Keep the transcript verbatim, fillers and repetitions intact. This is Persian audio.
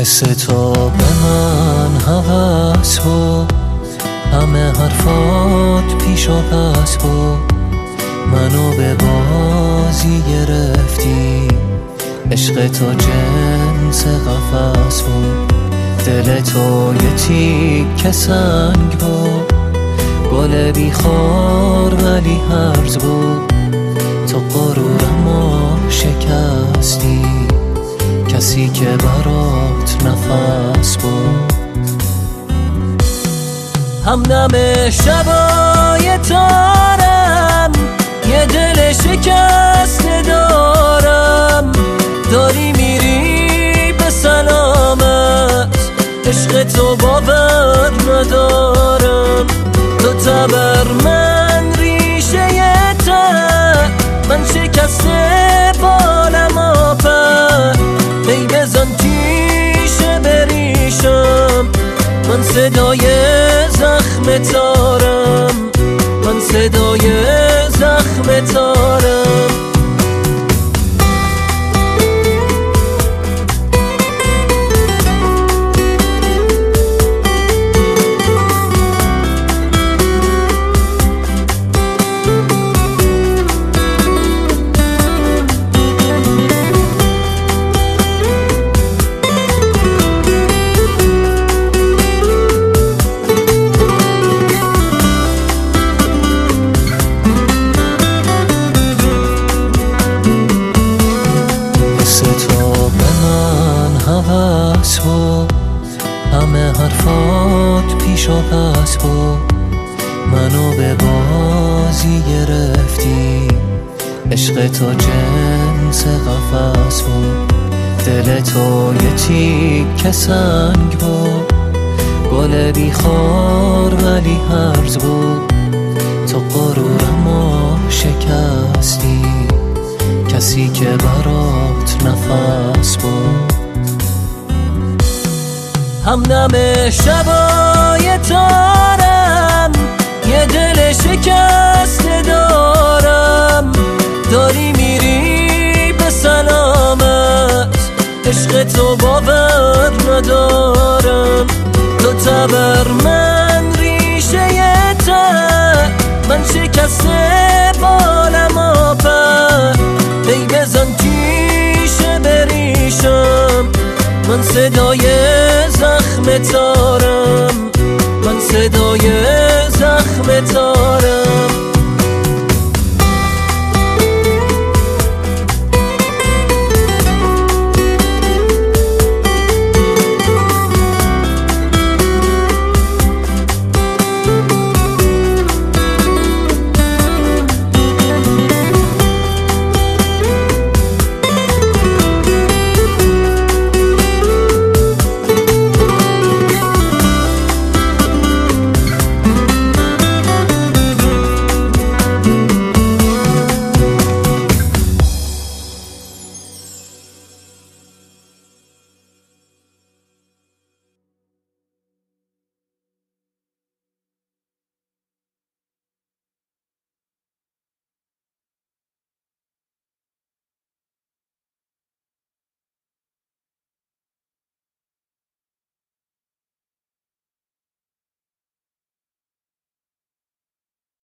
حس تو به من هوس بود، همه حرفات پیش و پس بود، منو به بازی گرفتی، عشق تو جنس قفس بود، دل تو یه تیکه سنگ بود، گل بیخار ولی هرز بود، تو غرورمو شکستی، کسی که برات نفس بود. همدم شبای تارم، یه دل شکسته دارم، داری میری به سلامت، عشق تو باور ندارم، تو تبر من ریشه تر، من شکسته بالم آپر، ای بزن تیشه بریشم، من صدای زخم تارم، من صدای زخم تارم. هوس بود، همه حرفات پیش و پس بود، منو به بازی گرفتی، عشق تو جنس قفس بود، دل تو یه تیکه سنگ بود، گل بیخار ولی هرز بود، تو غرورمو شکستی، کسی که برات نفس بود. همدم شبای تارم، یه دل شکسته دارم، داری میری به سلامت، عشق تو باور ندارم، تو تبر من ریشه تر، من شکسته بالم آپر، ای بزن تیشه بریشم، من صدای زخم تارم، من صدای زخم تارم.